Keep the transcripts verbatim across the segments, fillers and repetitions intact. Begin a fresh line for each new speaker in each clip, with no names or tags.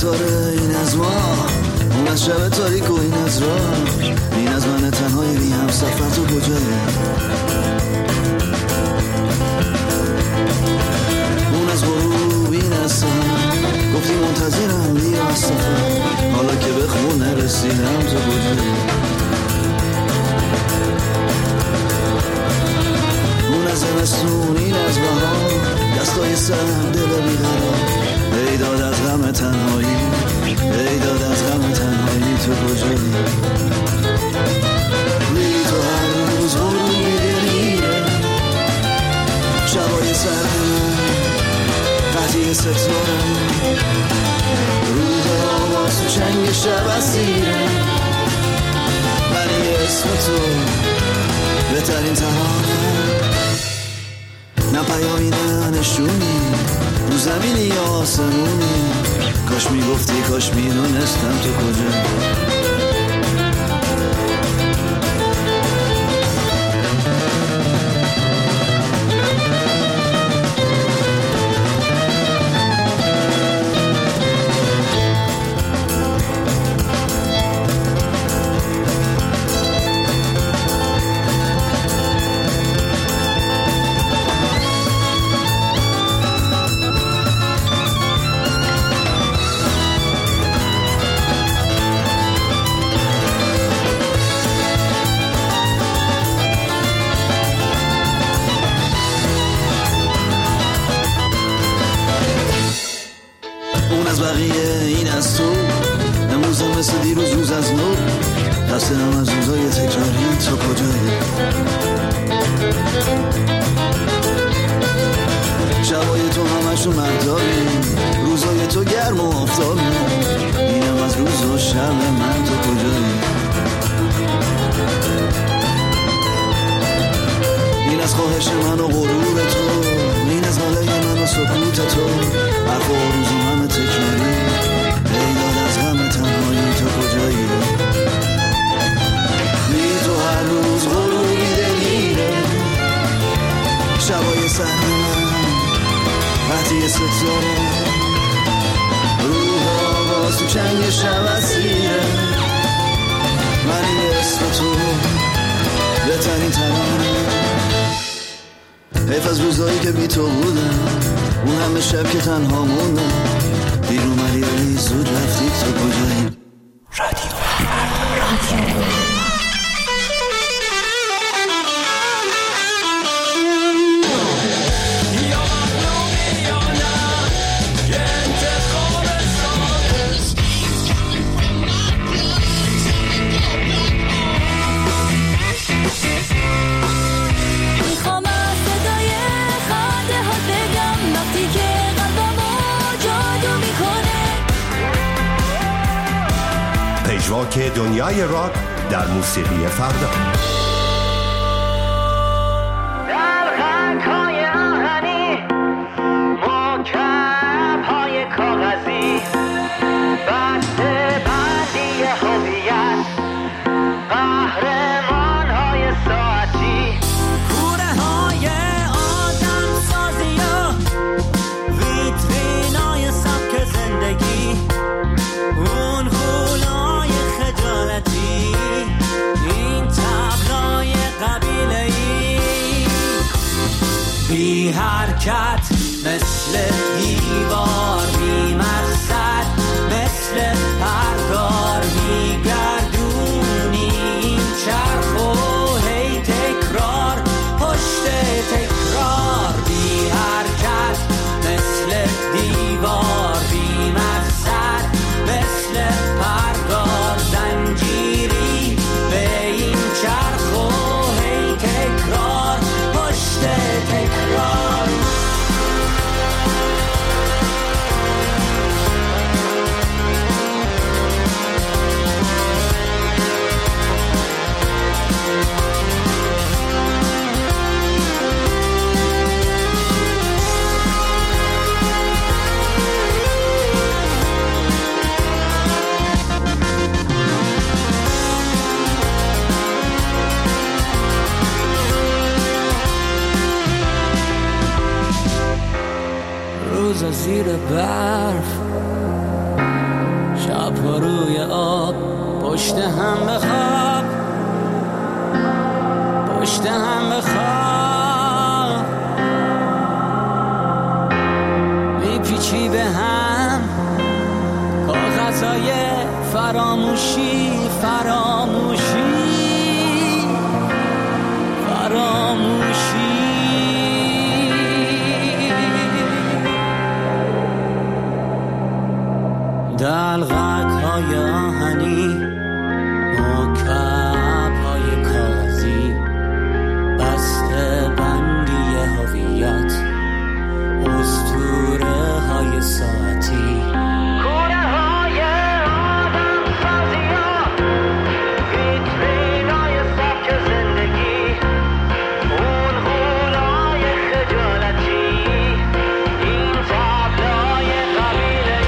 ستاره این از ما، اون از شب تاریک و این از راه، این از من تنهای بی هم سفر تو کجایی؟ اون از غروب این از سهر، گفتی منتظرم بیا از سفر، حالا که به خونه رسیدم تو کجایی؟ اون از زمستون این از بهار، دستای سر دل بیقرار، ای داد از غم تنهایی، ای داد از غم تنهایی تو کجایی؟ بی تو هر روز غروبی دلیره، شبای سر قطعی ستاره، روز آواز تو چنگ شب اسیره، ولی اسم تو بهترین ترانه، نه پیامی نه نشونی، رو زمینی یا آسمونی، کاش میگفتی کاش میدونستم تو کجا. این از تو امروزم مثل دیروز روز از نو، دستم از روزای تکراری تو کجایی؟ شبای تو همشون مرداری، روزای تو گرم و آفتابی، اینم از روز و شب من تو کجایی؟ این از خواهش من و غرور تو، این از ناله من و سکوت تو، حرف و روز و همه تکراری، ای داد از غم تنهایی تو کجایی؟ بی تو هر روز غروبی دلیره، شبای سر من وقتی ستاره، روح آواز تو چنگ شب اسیره، ولی اسم تو بهترین ترانه، حیف از روزایی که بی تو بودم، اون همه شب که تنها موندم، دیر اومدی ولی زود رفتی تو کجایی؟ رادیو رادیو
پژواک دنیای راک در موسیقی فردا.
در خاک‌های آهنی، مکعب‌های کاغذی، بسته بندی هویت، قهرمان‌های ساعتی، کوره‌های آدم‌سازی و ویترینای سبک زندگی، اون غولای خجالتی، این تبلای قبیله‌ای، بی حرکت مثل دیوار، بی مقصد مثل پرگار، میگردونی این چرخ و هی تکرار پشت تکرار، بی حرکت مثل دیوار، بی مقصد مثل پرگار، زنجیری به این چرخ و هی تکرار پشت تکرار. روز زیر برف، تو روی آب پشت هم بخواب، پشت هم بخواب، میپیچی به هم کاغذهای فراموشی، فراموشی، فراموشی. دلغک های آهنی، مکعب های کاغذی، بسته بندی هویت، اسطوره های ساعتی، کوره های آدم سازی ها، ویترین های سبک زندگی، اون غولای خجالتی، این تابلوی قبیله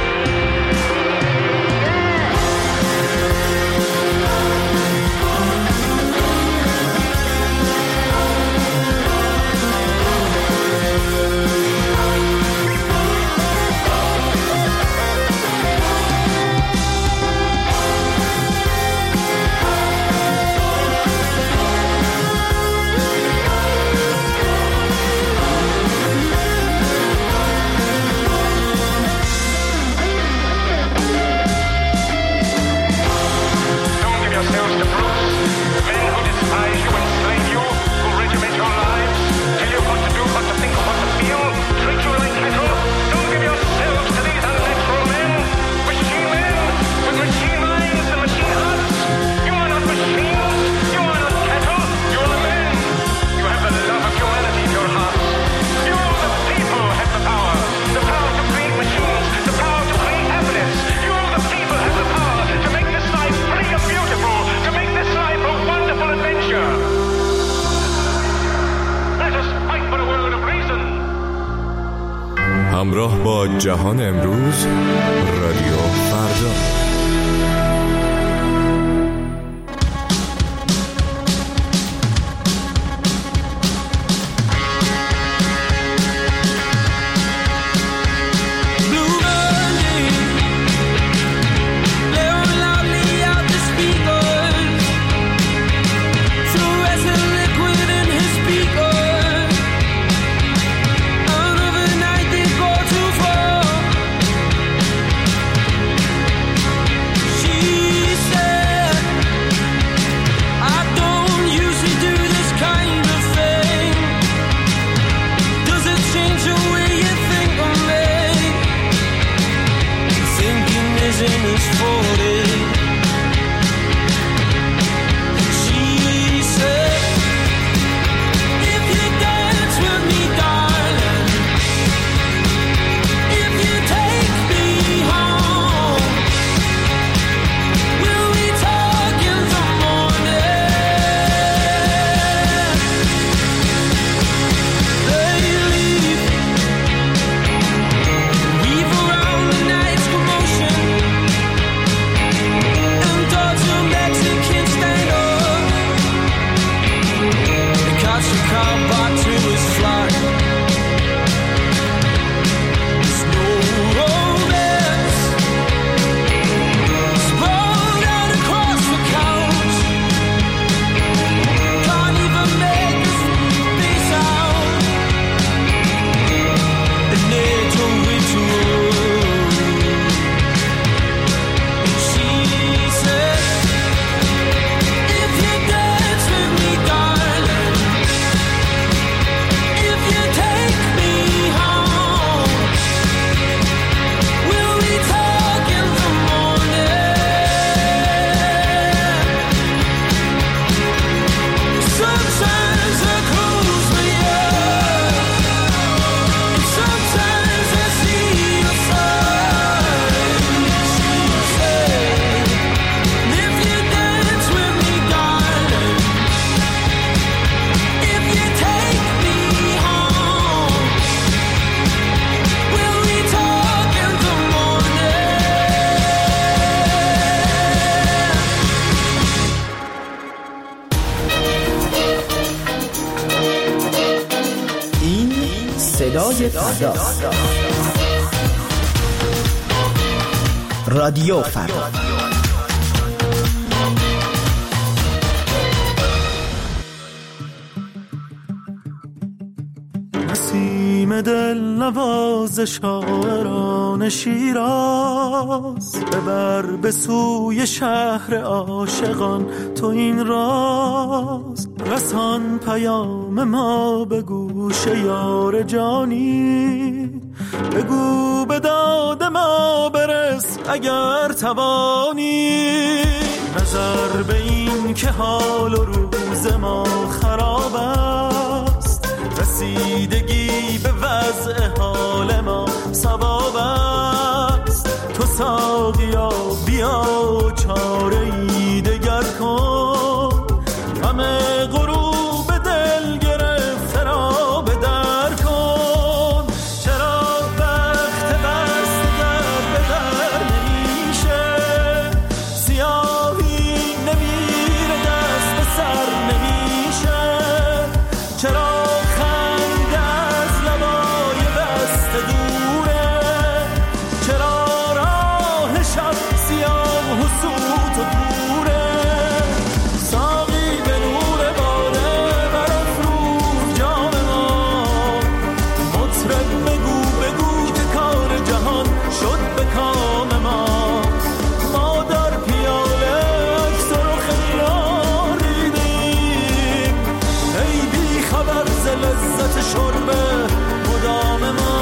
همراه با جهان امروز، رادیو فردا.
صدای فردا، رادیو فردا.
نسیم دل نواز شاعران شیراز، ببر به سوی شهر عاشقان تو این راز. رسان پیام ما به گوش یار جانی، بگو به داد ما برس اگر توانی. نظر به این که حال و روز ما خراب است، رسیدگی به وضع حال ما ثواب است. تو ساقیا بیا چاره ای دگر کن، همه غروب دل گرفته را به در کن. چرا وقت بست در به در نمیشه، سیاهی نمیره دست به سر نمیشه. چرا خنده از لبای بسته دوره، چرا راه شب سیاه و سوت و دوره. ساقی به نور باده برافروز جام ما، مطرب بگو بگو که کار جهان شد به کام ما. ما در پیاله عکس رخ یار دیدیم، ای بی خبر ز لذت شرب مدام ما.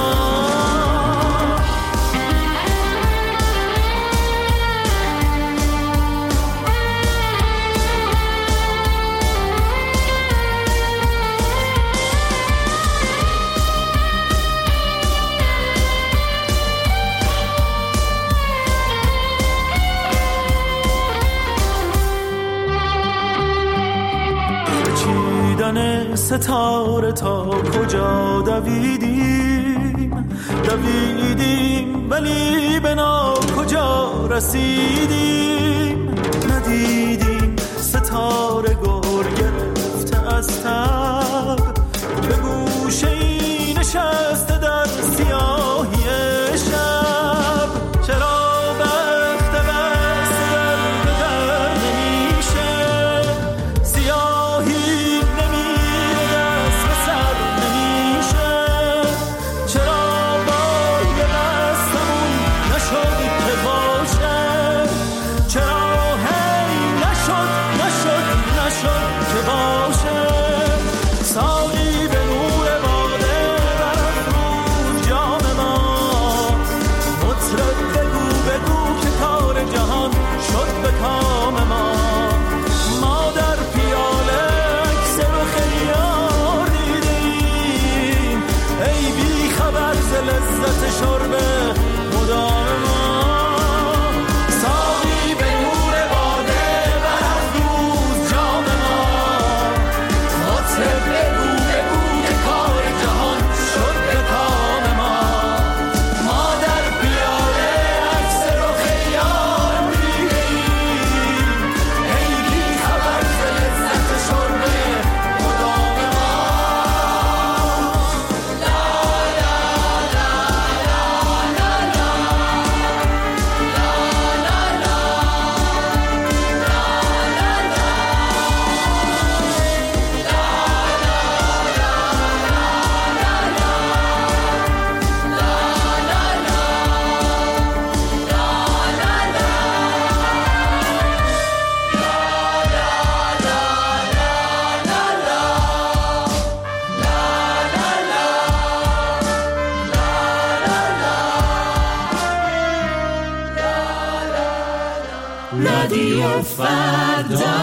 چیدن ستاره تا کجا دویدیم، دویدیم ولی به نا کجا رسیدیم. ندیدیم ستاره گر گرفته از تب، به گوشه ای نشسته در سیاهی شب. چرا بخت بست در به در نمیشه، سیاهی نمیره دست به سر نمیشه. چرا بای بستمون نشد که باشه، چرا هی نشد نشد نشد که باشه. ساقی به نور باده برافروز جام ما، مطرب بگو بگو که کار جهان شد به کام ما. ما در پیاله عکس رخ یار دیدیم، ای بی خبر ز لذت شرب مدام ما. ساقی به نور باده برافروز جام ما، مطرب بگو بگو که کار جهان شد به کام ما. ما در پیاله عکس رخ یار دیدیم، ای بی خبر ز لذت شرب مدام ما.
رادیو فردا.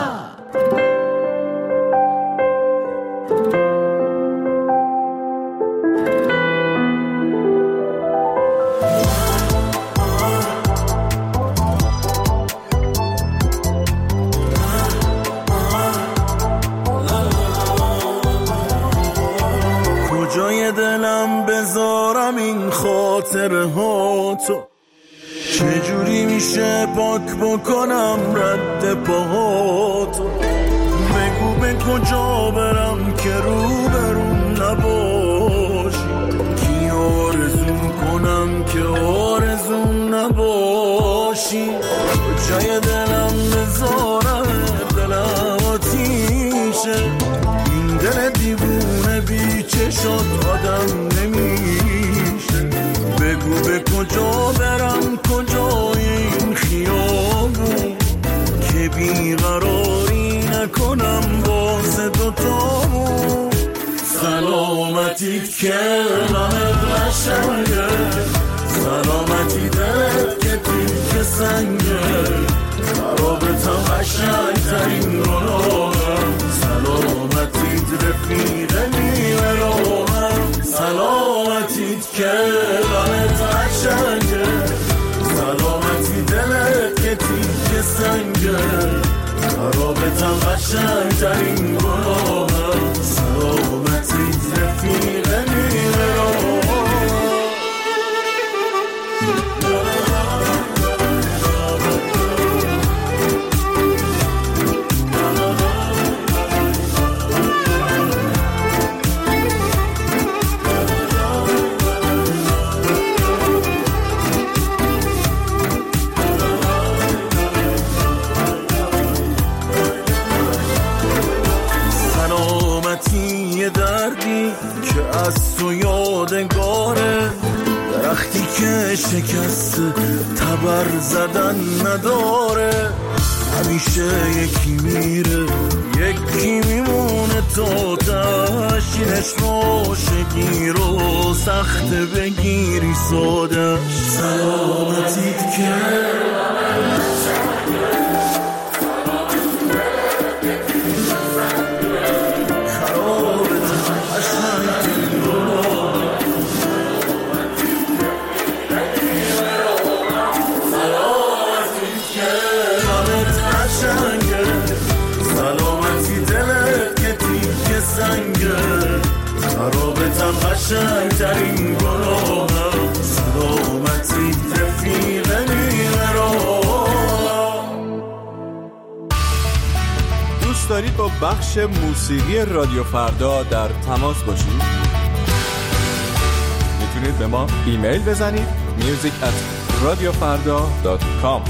کجای دلم بذارم این خاطره ها تو، چجوری میشه پاک بکنم رد پاهاتو. بگو به کجا برم که رو برون نباشی، کی آرزو کنم که آرزو نباشی. کجای دلم بذارم دلم آتیشه، این دل دیوونه بی چشات آدم دوتامون. سلامتیت که لامت قشنگه، سلامتی دلت که تیک سنگه، رابطم قشنگترین گناهم. سلامتیت رفیق نیمه راهم، سلامتیت که لامت قشنگه، سلامتی دلت که تیک سنگه، رابطم قشنگترین گناهم. سلامتیت رفیق نیمه راهم. دردی که از تو یادگاره، درختی که شکست تبر زدن نداره. همیشه یکی میره یکی میمونه، تو تشینش روشگی رو سخت بگیری سادش. سلامتیت که رابطم قشنگترین گناهم. سلامتی رفیق نیمه راهم.
دوست دارید با بخش موسیقی رادیو فردا در تماس باشید؟ میتونید به ما ایمیل بزنید music at radiofarda dot com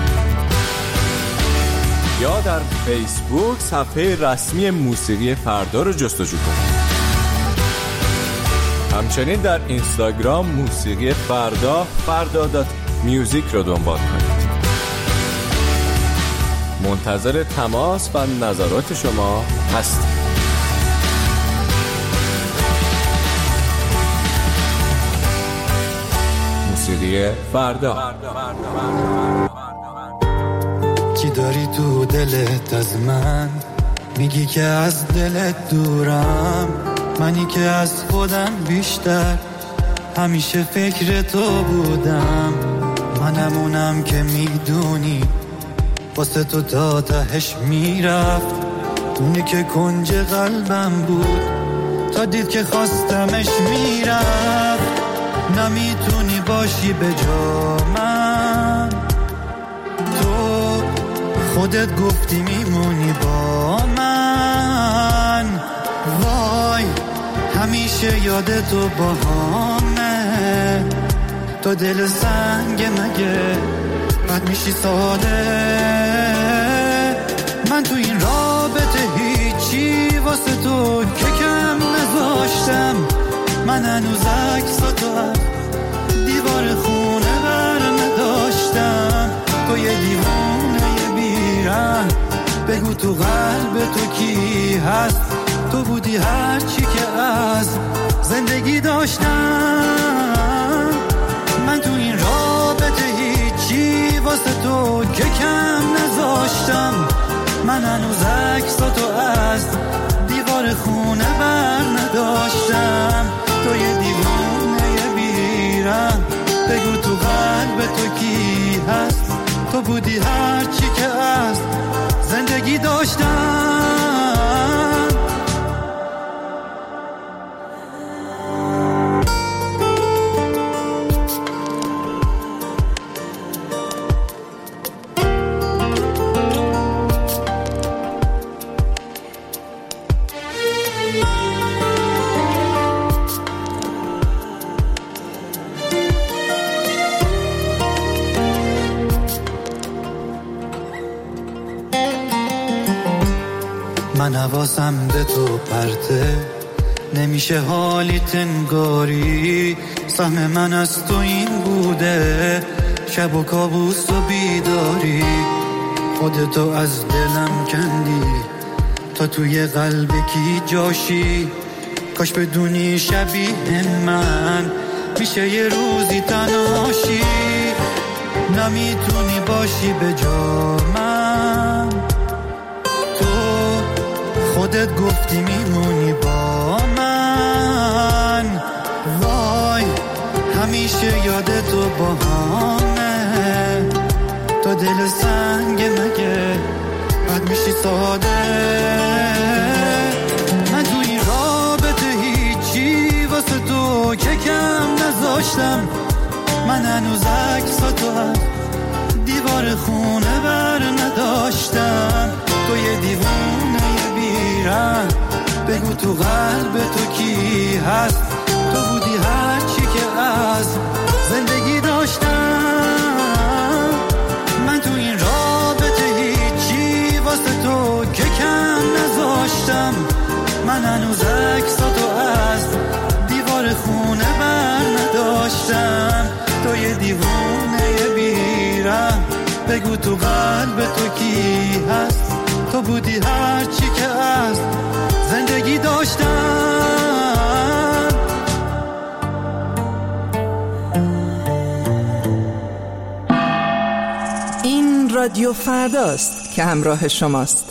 یا در فیسبوک صفحه رسمی موسیقی فردا رو جستجو کنید. همچنین در اینستاگرام موسیقی فردا فردا دات میوزیک رو دنبال کنید. منتظر تماس و نظرات شما هستیم. موسیقی فردا.
چی داری تو دلت از من؟ میگی که از دلت دورم، منی که از خودم بیشتر همیشه فکر تو بودم. منم اونم که میدونی واسه تو تا تهش میرفت، اونی که کنج قلبم بود تا دید که خواستمش میرفت. نمیتونی باشی به جا من، تو خودت گفتی میمونی با من. وای همیشه یاد تو با همه، تو دل سنگ مگه بد میشی ساده. من تو این رابطه هیچی واسه تو که کم نذاشتم. من هنوز عکساتو از دیوار خونه بر نداشتم. تو یه دیوانه بیرم، بگو تو قلب تو کی هست؟ تو بودی هر چی که از زندگی داشتم. من تو این رابطه هیچی واسه تو که کم نذاشتم. من هنوز عکساتو از دیوار خونه بر نداشتم. تو یه دیوانه بیرم، بگو تو قلب تو کی هست؟ تو بودی هر چی که از زندگی داشتم. من حواسم به تو پرته، نمیشه حالی تنگاری. سهم من از تو این بوده، شب و کابوس و بیداری. خودتو از دلم کندی تا تا توی قلبکی جاشی، کاش بدونی شبیه من میشه یه روزی تنهاشی، نمیتونی باشی به جا من، تو خودت گفتی میمونی با من، وای همیشه یاد تو با همه، تو دل سنگ مگه بد میشی ساده، من تو این رابطه هیچی واسه تو که کم نذاشتم، من هنوز عکساتو از دیوار خونه بر نداشتم، تو یه دیوونه بیرم، بگو تو قلب تو کی هست، تو بودی هرچی که از زندگی داشتم، من تو این رابطه هیچی واسه تو که کم نذاشتم، من هنوز عکساتو از دیوار خونه بر نداشتم، تو یه دیوونه بیرم، بگو تو قلب تو کی هست، تو بودی هرچی که از زندگی داشتم.
این رادیو فرداست که همراه شماست.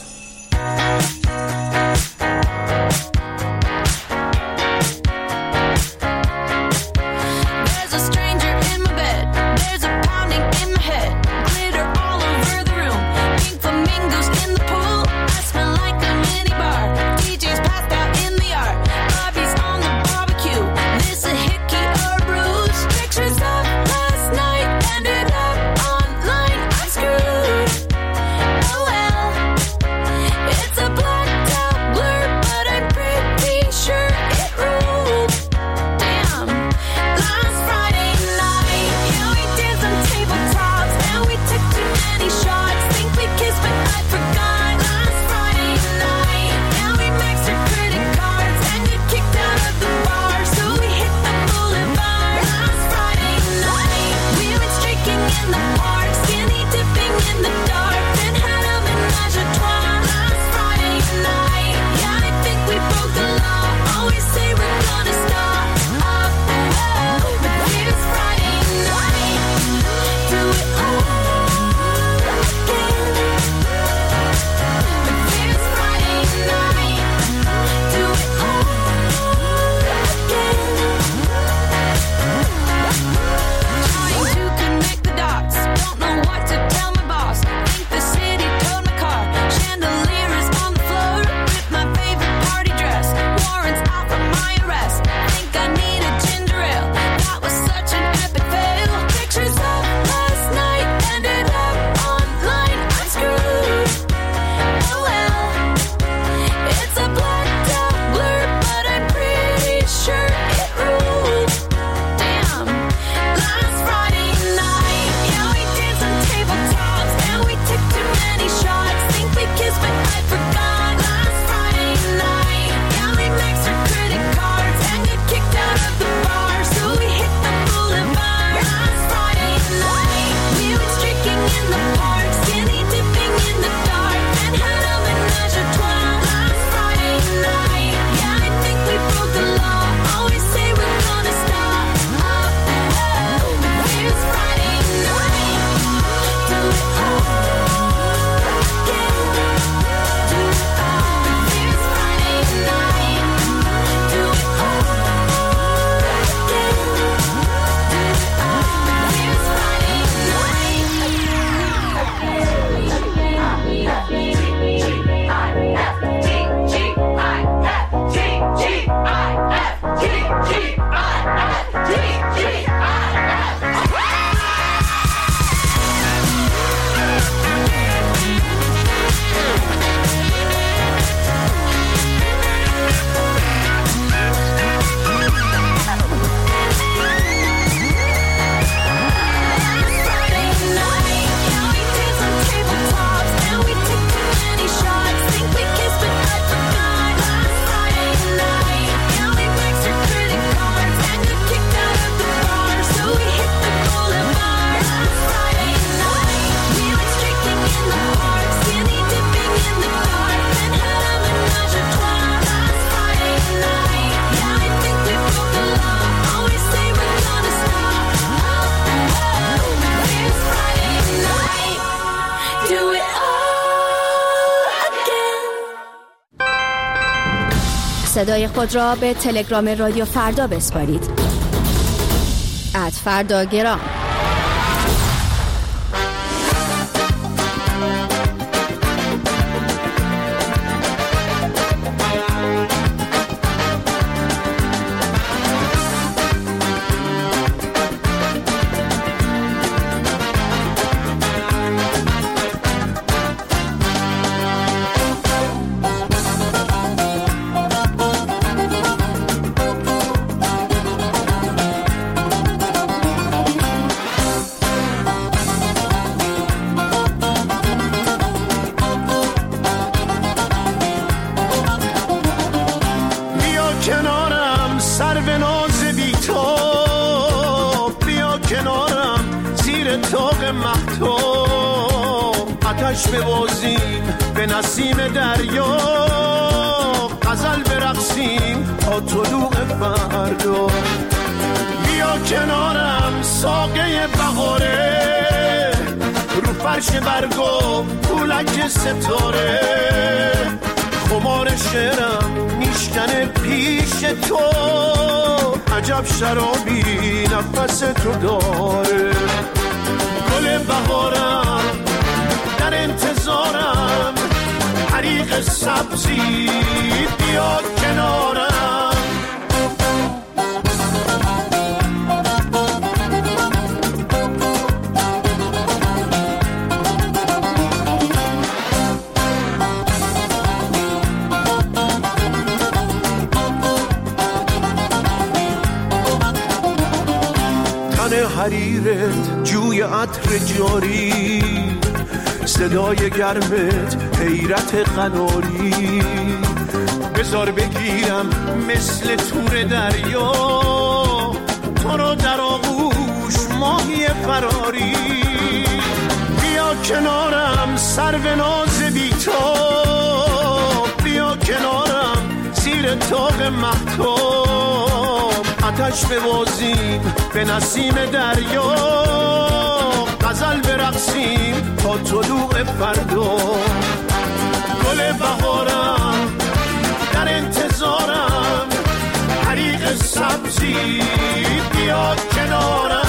صدای خود را به تلگرام رادیو فردا بسپارید. ات فردا گرام.
ببازیم به نسیم دریا، غزل برقصیم تا طلوع فردا. بیا کنارم ساقه بهاره، رو فرش برگا پولک ستاره، خمار شعرم میشکنه پیش تو، عجب شرابی نفس تو داره. گل بهارم در انتظارم، حریق سبزی بیا کنارم. تن حریرت جوی عطر جاری، صدای گرمت حیرت قناری، بذار بگیرم مثل تور دریا، تو رو در آغوش ماهی فراری. بیا کنارم سرو ناز بی‌تاب، بیا کنارم زیر تاق مهتاب، آتش ببازیم به نسیم دریا، غزل برقصیم تا طلوع فردا. گل بهارم در انتظارم، حریق سبزی بیا کنارم.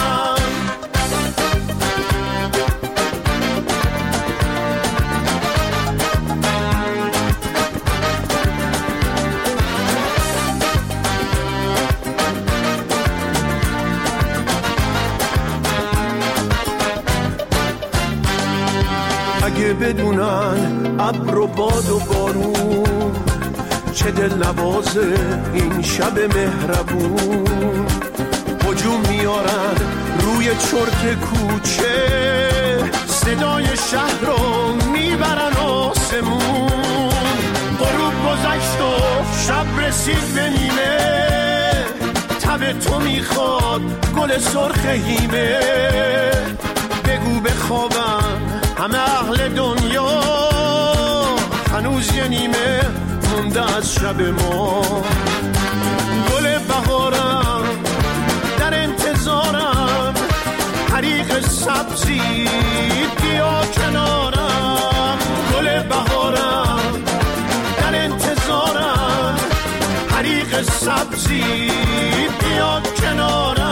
اگه بدونن ابر و باد و بارون، چه دل نوازه این شب مهربون، هجوم میارن روی چرت کوچه، صدای شهر رو میبرن آسمون. غروب گذشت و شب رسید به نیمه، تب تو میخواد گل سرخ هیمه، بگو بخوابم همه اهل دنیا، هنوز یه نیمه مونده از شب ما. گل بهارم در انتظارم، حریق سبزی بیا کنارم. گل بهارم در انتظارم، حریق سبزی بیا کنارم.